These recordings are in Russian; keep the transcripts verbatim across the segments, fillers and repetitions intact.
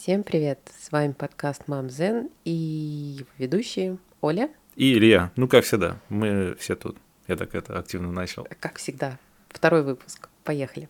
Всем привет! С вами подкаст Мам Зен и его ведущие Оля и Илья. Ну, как всегда, мы все тут. Я так это активно начал. Как всегда, второй выпуск. Поехали!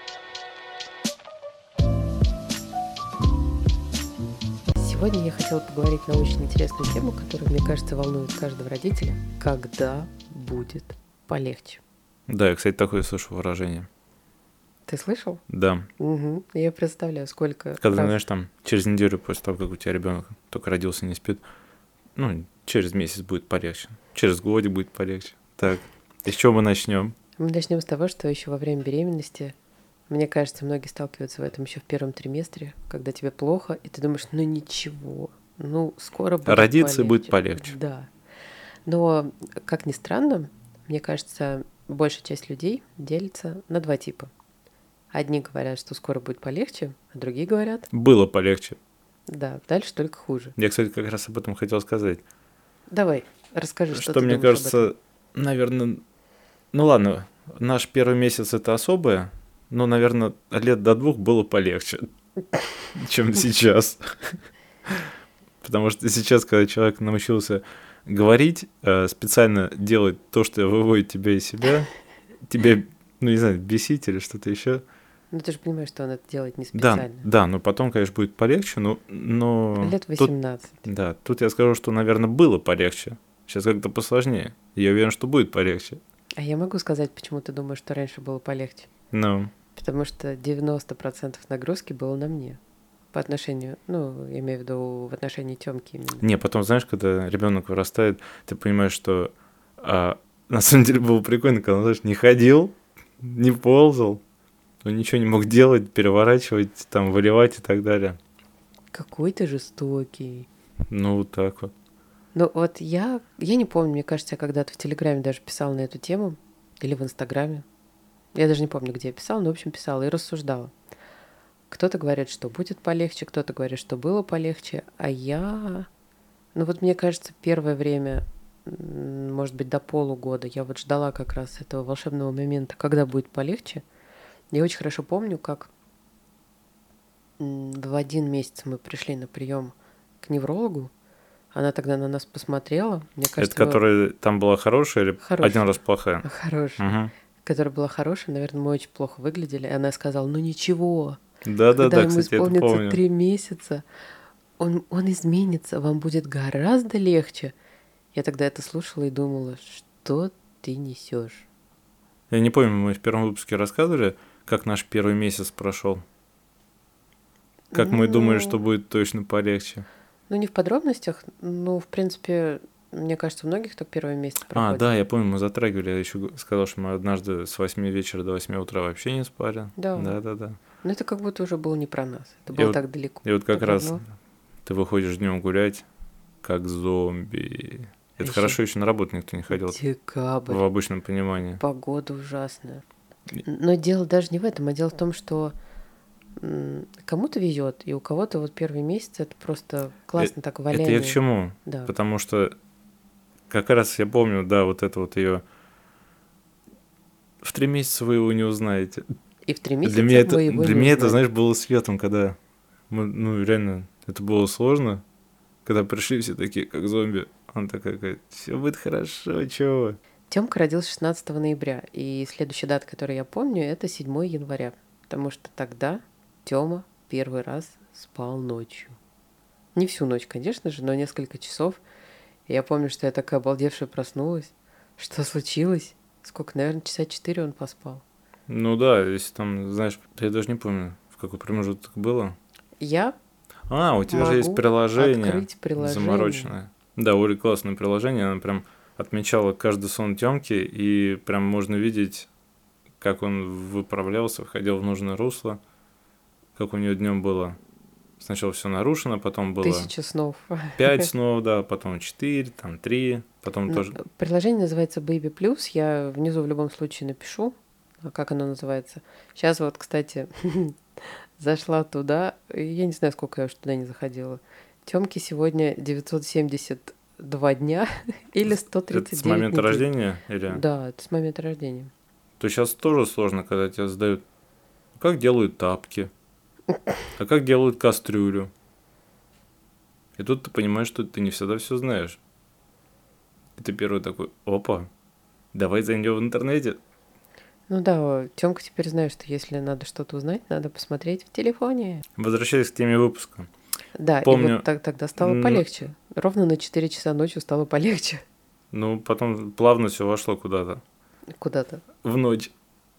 Сегодня я хотела поговорить на очень интересную тему, которая, мне кажется, волнует каждого родителя. Когда будет полегче? Да, я, кстати, такое слышу выражение. Ты слышал? Да. Угу. Я представляю, сколько Когда, раз... знаешь, там, через неделю после того, как у тебя ребенок только родился, не спит, ну, через месяц будет полегче, через годик будет полегче. Так, и с чего мы начнем? Мы начнем с того, что еще во время беременности, мне кажется, многие сталкиваются в этом еще в первом триместре, когда тебе плохо, и ты думаешь, ну ничего, ну скоро будет Родиться полегче. будет полегче. Да. Но, как ни странно, мне кажется, большая часть людей делится на два типа. Одни говорят, что скоро будет полегче, а другие говорят... Было полегче. Да, дальше только хуже. Я, кстати, как раз об этом хотел сказать. Давай, расскажи, что, что ты мне думаешь кажется, об этом. наверное... Ну ладно, наш первый месяц это особое, но, наверное, лет до двух было полегче, чем сейчас. Потому что сейчас, когда человек научился говорить, специально делать то, что выводит тебя из себя, тебе, ну не знаю, бесить или что-то еще. Ну ты же понимаешь, что он это делает не специально. Да, да, но потом, конечно, будет полегче, но... но Лет восемнадцать. Тут, да, тут я скажу, что, наверное, было полегче. Сейчас как-то посложнее. Я уверен, что будет полегче. А я могу сказать, почему ты думаешь, что раньше было полегче? Ну. Потому что девяносто процентов нагрузки было на мне. По отношению, ну, я имею в виду в отношении Тёмки именно. Не, потом, знаешь, когда ребенок вырастает, ты понимаешь, что а, на самом деле было прикольно, когда он, знаешь, не ходил, не ползал, он ничего не мог делать, переворачивать, там, выливать и так далее. Какой ты жестокий. Ну, вот так вот. Ну, вот я, я не помню, мне кажется, я когда-то в Телеграме даже писала на эту тему, или в Инстаграме. Я даже не помню, где я писала, но, в общем, писала и рассуждала. Кто-то говорит, что будет полегче, кто-то говорит, что было полегче, а я... Ну, вот мне кажется, первое время, может быть, до полугода, я вот ждала как раз этого волшебного момента, когда будет полегче. Я очень хорошо помню, как в один месяц мы пришли на прием к неврологу. Она тогда на нас посмотрела. Мне кажется, это которая мы... там была хорошая или хорошая. Один раз плохая? Хорошая. Угу. Которая была хорошая. Наверное, мы очень плохо выглядели. И она сказала, ну ничего. Да-да-да, когда ему кстати, исполнится три месяца, он, он изменится, вам будет гораздо легче. Я тогда это слушала и думала, что ты несешь. Я не помню, мы в первом выпуске рассказывали, как наш первый месяц прошел. Как ну... мы думали, что будет точно полегче. Ну, не в подробностях, но, в принципе, мне кажется, у многих только первый месяц проходит. А, да, я помню, мы затрагивали, я еще сказал, что мы однажды с восьми вечера до восьми утра вообще не спали. Да. Да-да-да. Но это как будто уже было не про нас, это было и так вот, далеко. И вот как так раз давно. Ты выходишь днем гулять, как зомби. Это еще хорошо, еще на работу никто не ходил. Декабрь. В обычном понимании. Погода ужасная. Но дело даже не в этом, а дело в том, что кому-то везет, и у кого-то вот первый месяц это просто классно так валяние. Это я к чему? Да. Потому что как раз я помню, да, вот это вот ее. В три месяца вы его не узнаете. И в три месяца для меня это, мы его Для не меня узнаем. это, знаешь, было светом, когда мы, ну, реально, это было сложно. Когда пришли все такие, как зомби, он такой говорит, все будет хорошо, чего? Тёмка родился шестнадцатого ноября, и следующая дата, которую я помню, это седьмого января, потому что тогда Тёма первый раз спал ночью. Не всю ночь, конечно же, но несколько часов. И я помню, что я такая обалдевшая проснулась. Что случилось? Сколько? Наверное, часа четыре он поспал. Ну да, если там, знаешь, я даже не помню, в какой промежуток было. Я А, у тебя могу же есть приложение, открыть приложение замороченное. Да, Оля классное приложение, она прям отмечала каждый сон Тёмки, и прям можно видеть, как он выправлялся, входил в нужное русло, как у нее днем было. Сначала все нарушено, потом было... Тысяча снов. Пять снов, да, потом четыре, там три, потом ну, тоже... Приложение называется Baby Plus, я внизу в любом случае напишу, как оно называется. Сейчас вот, кстати, зашла туда, я не знаю, сколько я уже туда не заходила. Тёмке сегодня девятьсот семьдесят два дня или сто тридцать девять Это с момента недель. рождения? Или... Да, это с момента рождения. То сейчас тоже сложно, когда тебя задают, как делают тапки, а как делают кастрюлю. И тут ты понимаешь, что ты не всегда все знаешь. И ты первый такой, опа, давай зайдем в интернете. Ну да, Тёмка теперь знает, что если надо что-то узнать, надо посмотреть в телефоне. Возвращаясь к теме выпуска. Да, и вот Помню, так, тогда стало н- полегче. Ровно на четыре часа ночью стало полегче ну, потом плавно все вошло куда-то. куда-то. В ночь.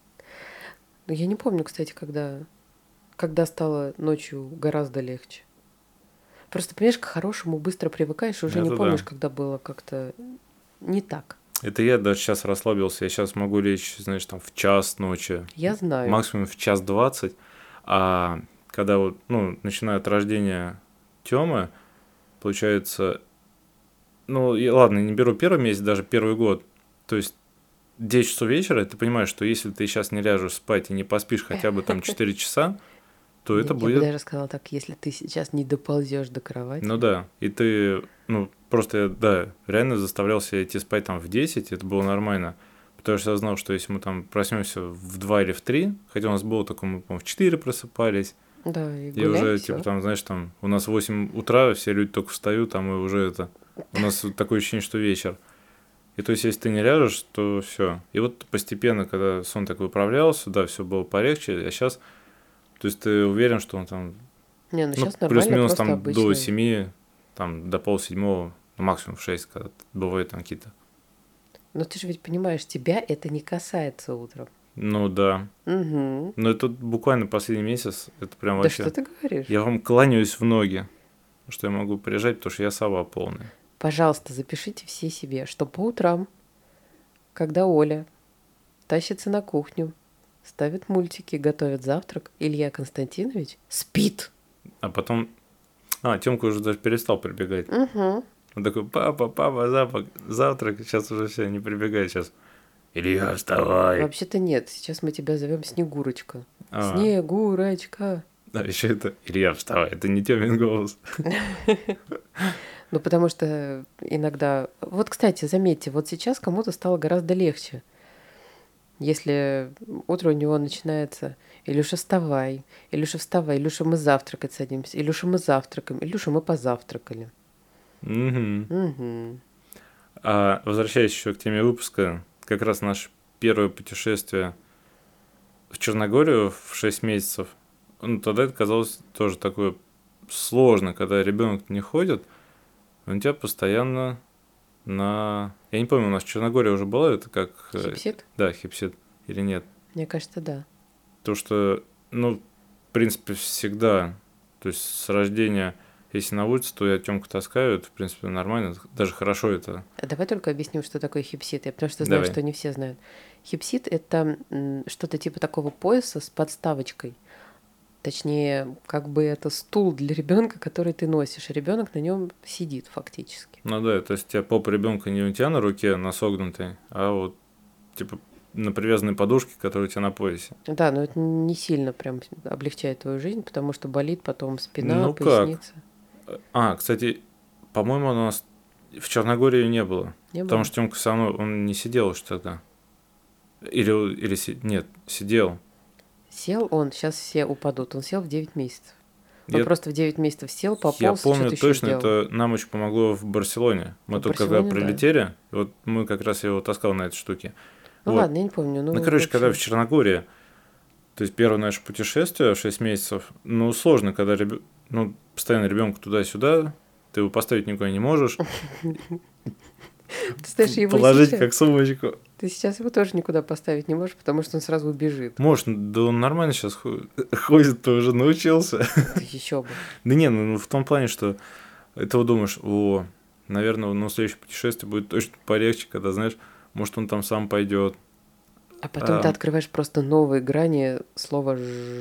Но я не помню, кстати, когда, когда стало ночью гораздо легче. Просто, понимаешь, к хорошему быстро привыкаешь, уже не Это помнишь, да. когда было как-то не так. Это я даже сейчас расслабился. Я сейчас могу лечь, знаешь, там в час ночи, Я знаю. максимум в час двадцать. А когда вот, ну, начиная от рождения Тёмы, получается, ну, и ладно, не беру первый месяц, даже первый год. То есть десять часов вечера, ты понимаешь, что если ты сейчас не ляжешь спать и не поспишь хотя бы там четыре часа, то Я, это я бы будет, даже сказала так, если ты сейчас не доползешь до кровати. ну да, и ты, ну, просто, я, да, реально заставлял себя идти спать там в десять, это было нормально, потому что я знал, что если мы там проснемся в два или в три, хотя у нас было такое, мы, по-моему, в четыре просыпались, Да, и и гуляй, уже, типа, все. там, знаешь, там, у нас в восемь утра, все люди только встают, там, и уже это, у нас вот такое ощущение, что вечер. И то есть, если ты не ляжешь, то все. И вот постепенно, когда сон так выправлялся, да, все было полегче, а сейчас, то есть ты уверен, что он там, Не, ну ну, сейчас нормально, плюс-минус просто там до обычно. семи, там, до полседьмого, ну, максимум в шесть, когда бывают там какие-то. Но ты же ведь понимаешь, тебя это не касается утром. Ну, да. Угу. Но это буквально последний месяц, это прям Да что вообще... ты говоришь? Я вам кланяюсь в ноги, что я могу приезжать, потому что я сова полная. Пожалуйста, запишите все себе, что по утрам, когда Оля тащится на кухню, ставит мультики, готовит завтрак, Илья Константинович спит. А потом... А, Тёмка уже даже перестал прибегать. Угу. Он такой, папа, папа, запах, завтрак, сейчас уже все, не прибегает сейчас. Илья, вставай. Вообще-то нет, сейчас мы тебя зовем Снегурочка. А, Снегурочка. да, еще это Илья, вставай, это не Тёмин голос. Ну, потому что иногда... Вот, кстати, заметьте, вот сейчас кому-то стало гораздо легче. Если утро у него начинается «Илюша, вставай», «Илюша, вставай», «Илюша, мы завтракать садимся», «Илюша, мы завтракаем», «Илюша, мы позавтракали». Мгм. Угу. А возвращаясь еще к теме выпуска, как раз наше первое путешествие в Черногорию в шесть месяцев, ну, тогда это казалось тоже такое сложно, когда ребенок не ходит, он тебя постоянно на... Я не помню, у нас Черногория уже была, это как... э, Хипсит? Да, хипсид или нет. Мне кажется, да. То, что, ну, в принципе, всегда, то есть с рождения, если на улице, то я Тёмку таскаю, это, в принципе, нормально, даже хорошо это. А давай только объясним, что такое хипсит. Я потому что знаю, Давай. что не все знают. Хипсит – это м, что-то типа такого пояса с подставочкой. Точнее, как бы это стул для ребенка, который ты носишь. Ребенок на нем сидит фактически. Ну да, то есть у тебя попа ребенка не у тебя на руке, на согнутой, а вот, типа, на привязанной подушке, которая у тебя на поясе. Да, но это не сильно прям облегчает твою жизнь, потому что болит потом спина, Ну как? поясница. А, кстати, по-моему, у нас в Черногории не было. Не Потому было. что Тёмка со мной, он не сидел уж тогда. Или, или си- нет, сидел. Сел он, сейчас все упадут. Он сел в девять месяцев. Он Я, просто в девять месяцев сел, я пополз, помню что-то еще точно, сделал. это нам очень помогло в Барселоне. Мы В только когда Барселоне, да. прилетели, вот мы как раз его таскал на этой штуке. Ну Вот. ладно, я не помню. Ну, Ну, в короче, когда в общем, Черногории, то есть первое наше путешествие, шесть месяцев, ну, сложно, когда ребё- ну, постоянно ребенка туда-сюда, ты его поставить никуда не можешь, ты знаешь, его положить сейчас, как сумочку. ты сейчас его тоже никуда поставить не можешь, потому что он сразу убежит. Может, да он нормально сейчас ходит, ты уже научился. Ты еще бы. Да не, ну ну, в том плане, что ты вот думаешь, о, наверное, ну, следующее путешествие будет точно полегче, когда, знаешь, может, он там сам пойдет. А потом ты А, открываешь просто новые грани слова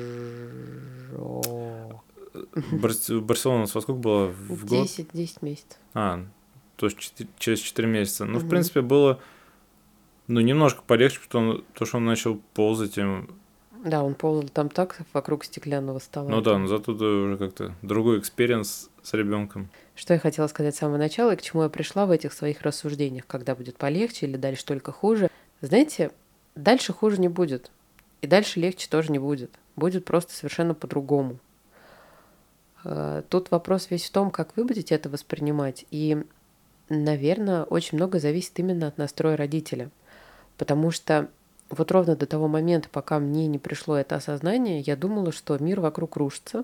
«жо». Барс- Барселона у нас во сколько было в год? Десять, десять месяцев. А, то есть четыре- через четыре месяца. Ну, в Мгм. принципе, было, ну, немножко полегче, потому то, что он начал ползать им. Да, он ползал там так вокруг стеклянного стола. Ну да, там. но зато ты уже как-то другой экспириенс с ребенком. Что я хотела сказать с самого начала и к чему я пришла в этих своих рассуждениях, когда будет полегче или дальше только хуже. Знаете, дальше хуже не будет. И дальше легче тоже не будет. Будет просто совершенно по-другому. Э, Тут вопрос весь в том, как вы будете это воспринимать. И, наверное, очень много зависит именно от настроя родителя. Потому что вот ровно до того момента, пока мне не пришло это осознание, я думала, что мир вокруг рушится.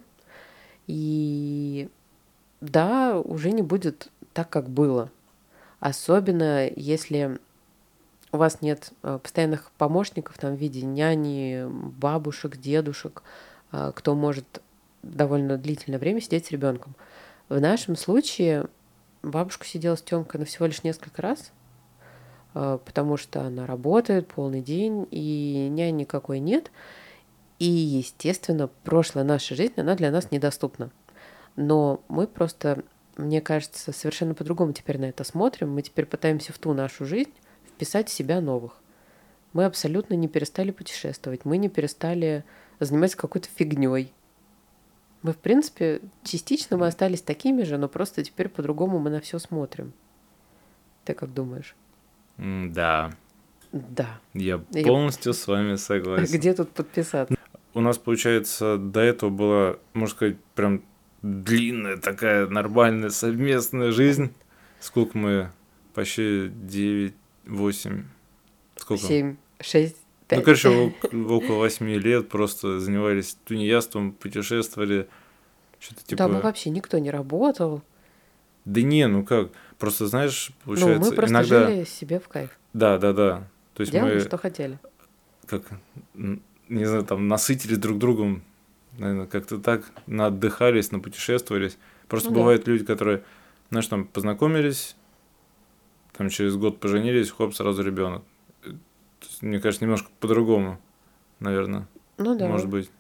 И да, уже не будет так, как было. Особенно если у вас нет э, постоянных помощников там, в виде няни, бабушек, дедушек, э, кто может довольно длительное время сидеть с ребенком. В нашем случае бабушка сидела с Тёмкой на всего лишь несколько раз, э, потому что она работает полный день, и няни никакой нет. И, естественно, прошлая наша жизнь, она для нас недоступна. Но мы просто, мне кажется, совершенно по-другому теперь на это смотрим. Мы теперь пытаемся в ту нашу жизнь вписать в себя новых. Мы абсолютно не перестали путешествовать, мы не перестали заниматься какой-то фигней. Мы, в принципе, частично мы остались такими же, но просто теперь по-другому мы на все смотрим. Ты как думаешь? М, Да, Да. я Я- полностью с вами согласен. Где тут подписаться? У нас, получается, до этого была, можно сказать, прям длинная такая нормальная совместная жизнь. Сколько мы? Почти девять, восемь. Сколько? Семь, шесть, Ну, пять. короче, ок- около восьми лет просто занимались тунеядством, путешествовали. Что-то Да, мы типа... вообще никто не работал. Да не, ну как? Просто, знаешь, Ну, мы получается, просто иногда... жили себе в кайф. Да, да, да. То есть Делали, мы, что хотели. как, н- не знаю, там, насытились друг другом, наверное, как-то так, наотдыхались, напутешествовались. Просто Ну да. бывают люди, которые, знаешь, там, познакомились, там, через год поженились, хоп, сразу ребенок. Мне кажется, немножко по-другому, наверное, Ну да. может быть.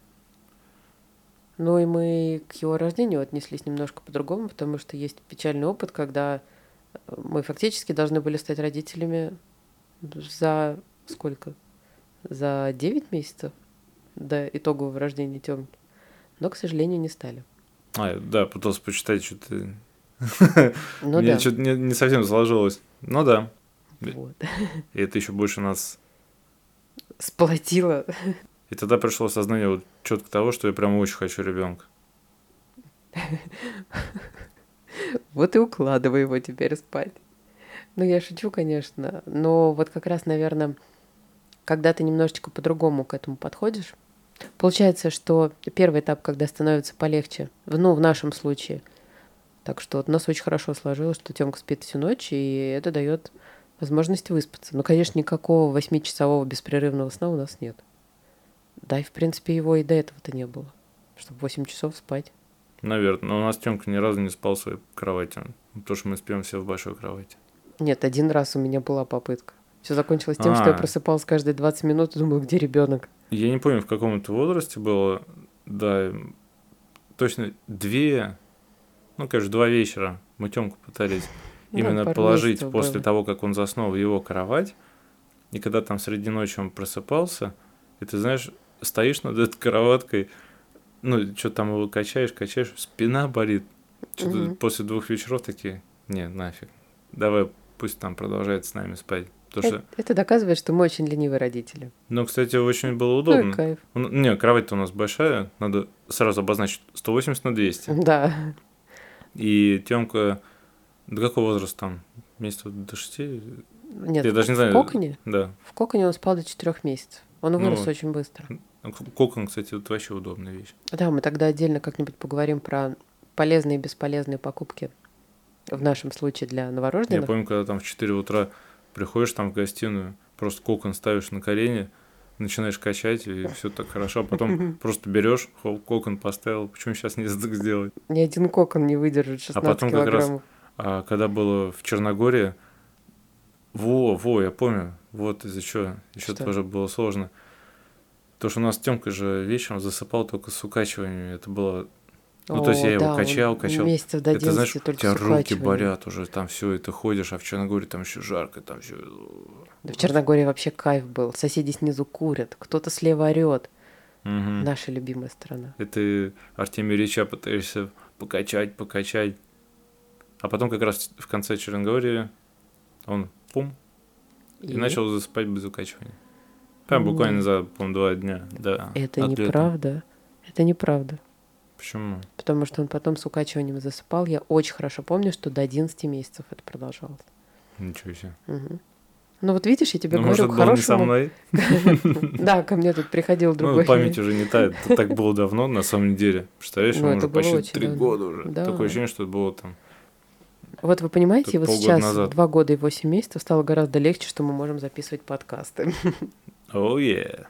Ну и мы к его рождению отнеслись немножко по-другому, потому что есть печальный опыт, когда мы фактически должны были стать родителями за сколько? За девять месяцев до итогового рождения Тёмки. Но, к сожалению, не стали. А, да, пытался почитать, что-то... Ну Мне да. что-то не, не совсем сложилось. Ну да. Вот. И это еще больше нас... Сплотила. И тогда пришло осознание вот четко того, что я прям очень хочу ребенка. Вот и укладывай его теперь спать. Ну, я шучу, конечно. Но вот как раз, наверное, когда ты немножечко по-другому к этому подходишь, получается, что первый этап, когда становится полегче, в- ну, в нашем случае, так что вот у нас очень хорошо сложилось, что Тёмка спит всю ночь, и это дает возможность выспаться. Ну, конечно, никакого восьмичасового беспрерывного сна у нас нет. Да, и в принципе его и до этого-то не было, чтобы восемь часов спать. Наверное. Но у нас Тёмка ни разу не спал в своей кровати. Потому что мы спим все в большой кровати. Нет, один раз у меня была попытка. Все закончилось тем, что я А, просыпалась каждые двадцать минут и думала, где ребенок. я не помню, в каком это возрасте было. Да, точно две, ну, конечно, два вечера мы Тёмку пытались Ну, именно пару положить месяцев после было. того, как он заснул в его кровать. И когда там среди ночи он просыпался, и ты знаешь, стоишь над этой кроваткой, ну, что там его качаешь, качаешь, спина болит. Что-то Мгм. после двух вечеров такие, не, нафиг, давай пусть там продолжает с нами спать. Потому Это, что, это доказывает, что мы очень ленивые родители. ну, кстати, очень было Ну и удобно. кайф. Ну, не, кровать-то у нас большая, надо сразу обозначить сто восемьдесят на двести. Да. И Тёмка, до какого возраста там? Месяцев до шести? Нет, Я в, даже не в знаю. коконе? Да. В коконе он спал до четырех месяцев. Он вырос Ну, очень быстро. кокон, кстати, вот вообще удобная вещь. Да, мы тогда отдельно как-нибудь поговорим про полезные и бесполезные покупки. В нашем случае для Я новорожденных. помню, когда там в четыре утра приходишь там в гостиную, просто кокон ставишь на колени, начинаешь качать, и все так хорошо. А потом просто берешь, кокон поставил. Почему сейчас нельзя так сделать? Ни один кокон не выдержит А шестнадцать потом как раз, килограммов. а, когда было в Черногории, во, во, я помню, вот из-за чего еще Что? тоже было сложно. То, что у нас Тёмка же вечером засыпал только с укачиваниями. Это было... Ну, то есть О, я его да, качал, он качал. месяцев до Это, знаешь, одиннадцати у только тебя с руки укачиванием. болят уже, там все, и ты ходишь, а в Черногории там еще жарко, там все... Да в Черногории вообще кайф был. Соседи снизу курят, кто-то слева орет. Угу. Наша любимая страна. И ты Артемия Ильича пытаешься покачать, покачать. А потом как раз в конце Черногории он пум, и, И начал засыпать без укачивания. Прям буквально Нет. за, по-моему, два дня до это отлета. неправда. Это неправда. Почему? Потому что он потом с укачиванием засыпал. Я очень хорошо помню, что до одиннадцати месяцев это продолжалось. Ничего себе. Угу. Ну вот видишь, я тебе Ну, говорю, может, к это было не со хорошему... мной? Да, ко мне тут приходил другой. Ну, память уже не тает. Это так было давно, на самом деле. Представляешь, Ну, ему это уже было почти очень три давно. года уже. Да. Такое ощущение, что это было там Вот вы понимаете, только вот полгода сейчас, назад. два года и восемь месяцев, стало гораздо легче, что мы можем записывать подкасты. Оу, е.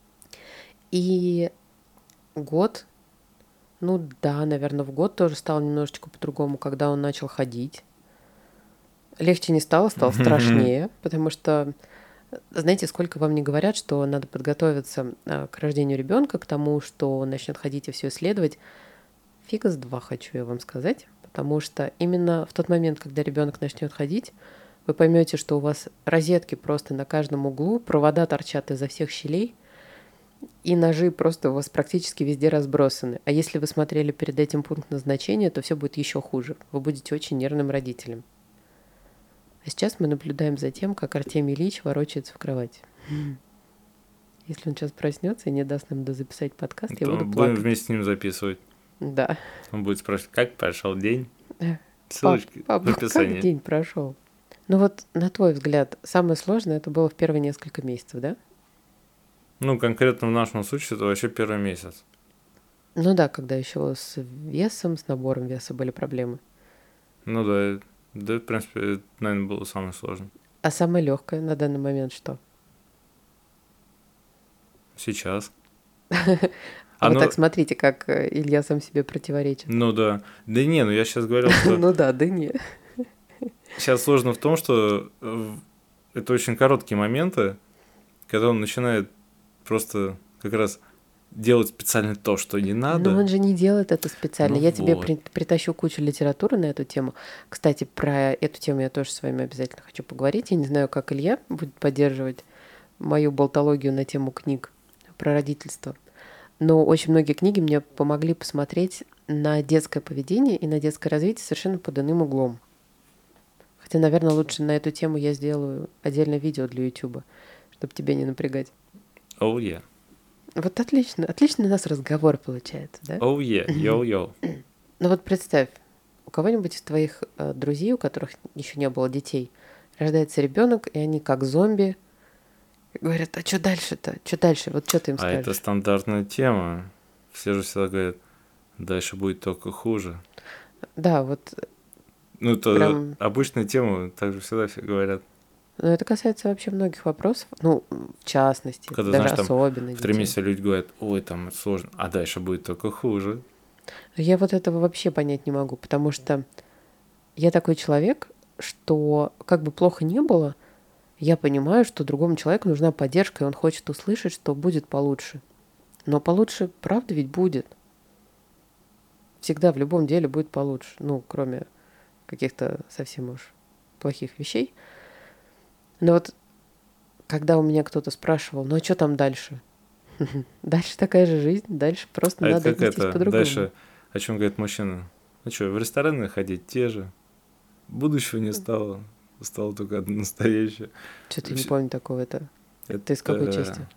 И год, ну да, наверное, в год тоже стало немножечко по-другому, когда он начал ходить. Легче не стало, стало страшнее, потому что, знаете, сколько вам не говорят, что надо подготовиться а, к рождению ребенка, к тому, что он начнет ходить и все исследовать. Фига с два, хочу я вам сказать, потому что именно в тот момент, когда ребенок начнет ходить, вы поймете, что у вас розетки просто на каждом углу, провода торчат изо всех щелей, и ножи просто у вас практически везде разбросаны. А если вы смотрели перед этим пункт назначения, то все будет еще хуже. Вы будете очень нервным родителем. А сейчас мы наблюдаем за тем, как Артемий Ильич ворочается в кровати. Если он сейчас проснется и не даст нам дозаписать подкаст, я То буду будем плакать. вместе с ним записывать. Да. Он будет спрашивать, как прошел день? Пап, Ссылочки пап, в описании. как день прошел? Ну вот, на твой взгляд, самое сложное это было в первые несколько месяцев, да? Ну, конкретно в нашем случае это вообще первый месяц. Ну да, когда еще с весом, с набором веса были проблемы. Ну да, да, в принципе, это, наверное, было самое сложное. А самое легкое на данный момент что? Сейчас. А вот Оно- так смотрите, как э, Илья сам себе противоречит. Ну да. Да не, ну я сейчас говорил, что Ну да, да не. сейчас сложно в том, что э, это очень короткие моменты, когда он начинает просто как раз делать специально то, что не надо. Но он же не делает это специально. Ну Я тебе вот. при- притащу кучу литературы на эту тему. Кстати, про эту тему я тоже с вами обязательно хочу поговорить. Я не знаю, как Илья будет поддерживать мою болтологию на тему книг про родительство. Но очень многие книги мне помогли посмотреть на детское поведение и на детское развитие совершенно под иным углом. Хотя, наверное, лучше на эту тему я сделаю отдельное видео для YouTube, чтобы тебя не напрягать. Оу, е. Вот отлично, отлично у нас разговор получается, да? Оу, е. Йоу-йоу. Ну вот представь, у кого-нибудь из твоих э, друзей, у которых еще не было детей, рождается ребенок, и они как зомби говорят, а что дальше-то? Что дальше? Вот что ты им А скажешь? это стандартная тема. Все же всегда говорят, дальше будет только хуже. Да, вот, Ну, это Прям- обычная тема, так же всегда все говорят. но это касается вообще многих вопросов, ну, в частности, Когда, даже знаешь, там особенно В три детей. месяца люди говорят, ой, там это сложно, а дальше будет только хуже. Я вот этого вообще понять не могу, потому что я такой человек, что как бы плохо не было, я понимаю, что другому человеку нужна поддержка, и он хочет услышать, что будет получше. Но получше, правда, ведь будет. Всегда в любом деле будет получше. Ну, кроме каких-то совсем уж плохих вещей. Но вот когда у меня кто-то спрашивал, ну а что там дальше? Дальше такая же жизнь, дальше просто А надо это как отнестись это, по-другому. дальше, о чем говорит мужчина? Ну что, в рестораны ходить те же, будущего не стало, стало только одно настоящее. Что-то я не Всё- помню такого. Это Ты из какой Это части?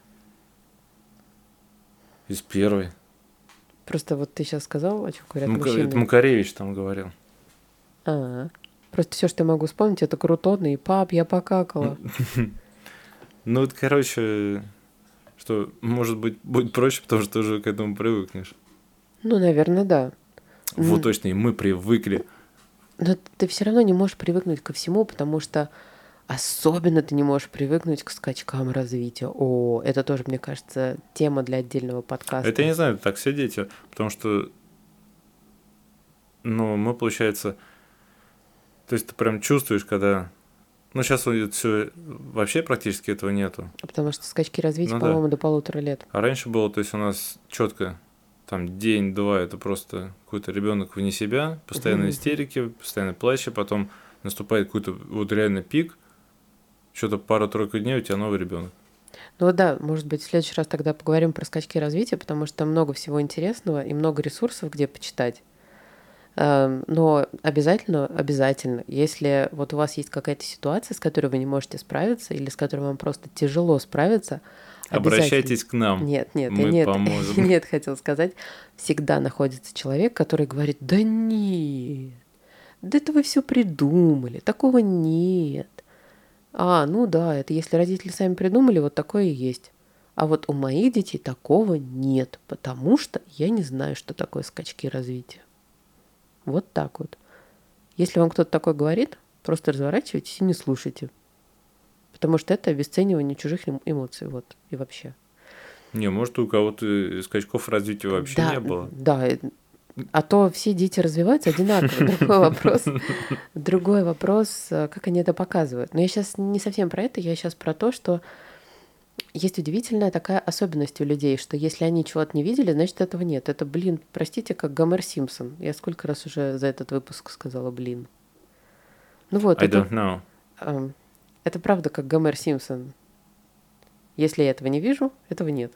Из первой. Просто вот ты сейчас сказал, о чем говорят Мука- мужчины. Это Макаревич там говорил. А, просто все, что я могу вспомнить, это крутоны и пап, я покакала. Ну, это, короче, что, может быть, будет проще, потому что ты уже к этому привыкнешь. Ну, наверное, да. Вот М. точно, и мы привыкли. Но ты все равно не можешь привыкнуть ко всему, потому что особенно ты не можешь привыкнуть к скачкам развития. О, это тоже, мне кажется, тема для отдельного подкаста. Это я не знаю, так все дети, потому что, ну, мы, получается, то есть ты прям чувствуешь, когда, ну, сейчас все вообще практически этого нету. Потому что скачки развития, Ну да. по-моему, до полутора лет. А раньше было, то есть у нас четко там день-два это просто какой-то ребенок вне себя, постоянно Мгм. истерики, постоянно плача, потом наступает какой-то вот реально пик, что-то пару-тройку дней у тебя новый ребенок. Ну вот да, может быть, в следующий раз тогда поговорим про скачки развития, потому что там много всего интересного и много ресурсов, где почитать. Эм, Но обязательно, обязательно, если вот у вас есть какая-то ситуация, с которой вы не можете справиться, или с которой вам просто тяжело справиться, Обращайтесь к нам. Нет, нет, мы нет, поможем. нет, хотел сказать, всегда находится человек, который говорит, да нет, да это вы все придумали, такого нет. А, ну да, это если родители сами придумали, вот такое и есть. А вот у моих детей такого нет, потому что я не знаю, что такое скачки развития. Вот так вот. Если вам кто-то такое говорит, просто разворачивайтесь и не слушайте. Потому что это обесценивание чужих эмоций, вот, и вообще. Не, может, у кого-то скачков развития вообще да, не было. Да, а то все дети развиваются одинаково. Другой вопрос, другой вопрос, как они это показывают. Но я сейчас не совсем про это, я сейчас про то, что есть удивительная такая особенность у людей, что если они чего-то не видели, значит, этого нет. Это, блин, простите, как Гомер Симпсон. Я сколько раз уже за этот выпуск сказала «блин». Ну вот, I это, don't know. э, это правда, как Гомер Симпсон. Если я этого не вижу, этого нет.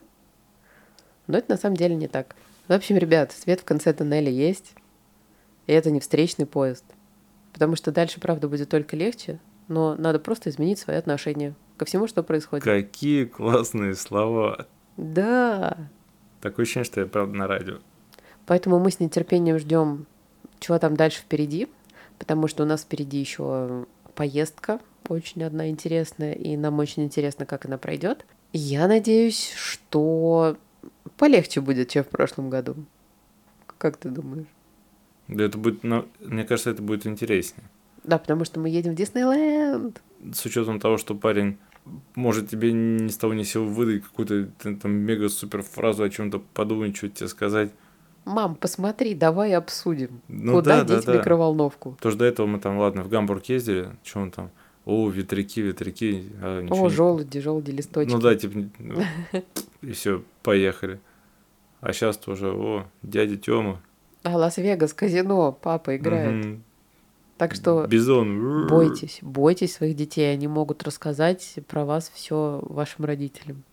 Но это на самом деле не так. В общем, ребят, свет в конце тоннеля есть, и это не встречный поезд. Потому что дальше, правда, будет только легче, но надо просто изменить свои отношения ко всему, что происходит. Какие классные слова. Да. Такое ощущение, что я, правда, на радио. Поэтому мы с нетерпением ждем, чего там дальше впереди, потому что у нас впереди еще поездка очень одна интересная, и нам очень интересно, как она пройдет. Я надеюсь, что полегче будет, чем в прошлом году. Как ты думаешь? Да это будет, ну, мне кажется, это будет интереснее. Да, потому что мы едем в Диснейленд. С учетом того, что парень может тебе ни с того ни с сего выдать какую-то там мега-супер фразу, о чем-то подумать, что тебе сказать. Мам, посмотри, давай обсудим. Ну, Куда да, деть да, да. микроволновку? Потому что до этого мы там, ладно, в Гамбург ездили, что он там, о, ветряки, ветряки. А, О, не... желуди, желуди, листочки. Ну да, типа, ну, и все, поехали. А сейчас тоже, о, дядя Тёма. А, Лас-Вегас, казино, папа играет. Угу. Так что Бизон. бойтесь, бойтесь своих детей, они могут рассказать про вас все вашим родителям.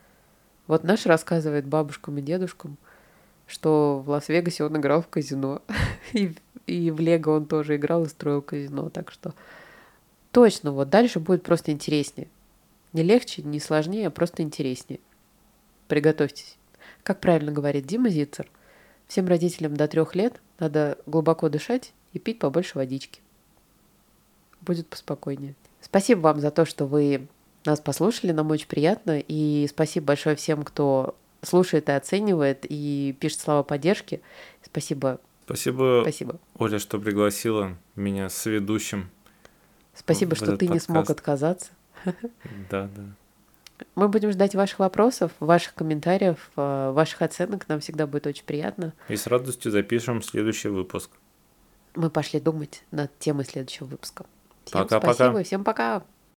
Вот наш рассказывает бабушкам и дедушкам, что в Лас-Вегасе он играл в казино. и, и в Лего он тоже играл и строил казино. Так что точно, вот дальше будет просто интереснее. Не легче, не сложнее, а просто интереснее. Приготовьтесь. Как правильно говорит Дима Зицер, всем родителям до трех лет надо глубоко дышать и пить побольше водички. Будет поспокойнее. Спасибо вам за то, что вы нас послушали, нам очень приятно. И спасибо большое всем, кто слушает и оценивает, и пишет слова поддержки. Спасибо. Спасибо, Спасибо. Оля, что пригласила меня с ведущим. Спасибо, что ты подкаст. Не смог отказаться. Да, да. Мы будем ждать ваших вопросов, ваших комментариев, ваших оценок. Нам всегда будет очень приятно. И с радостью запишем следующий выпуск. Мы пошли думать над темой следующего выпуска. Всем пока, спасибо пока. и всем пока.